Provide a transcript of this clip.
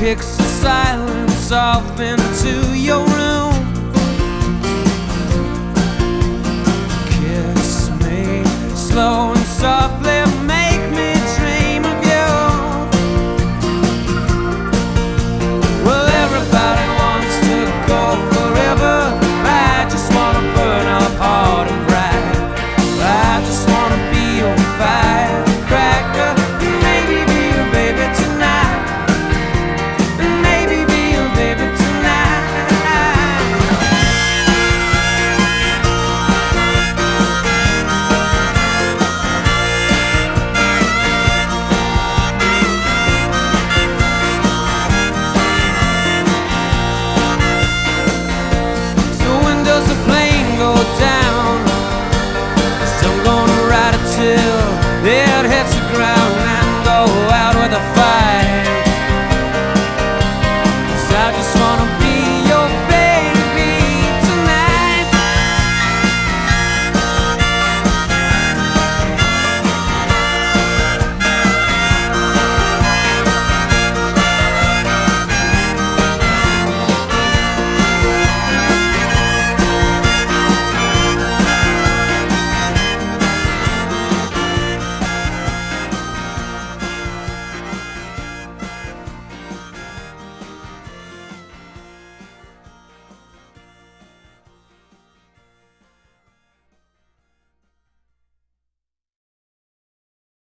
kicks the silence off into your room. Kiss me slow and softly, make me dream of you. Well, everybody wants to go forever. I just wanna burn up hard and bright. I just wanna be your firecracker. Maybe be your baby tonight. Maybe be your baby tonight. So when does the plane go down?